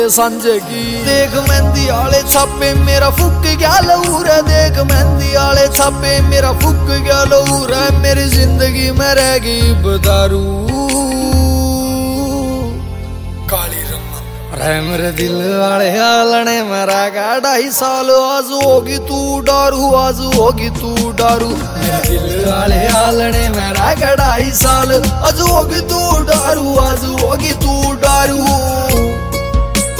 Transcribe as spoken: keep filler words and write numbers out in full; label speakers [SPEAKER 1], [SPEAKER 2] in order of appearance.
[SPEAKER 1] सांझे की देख मेहंदी आले छापे मेरा फुक गया लहूर है। देख मेहंदी आले छापे मेरा फुक गया लहूर है। मेरी जिंदगी में रह गई बदारू काली रंग रे मेरे दिल वाले आलने मेरा का ढाई साल आज होगी तू डारू आज होगी तू डारू। मेरे दिल वाले आलने मेरा का ढाई साल आज होगी तू डारू आज होगी तू डारू।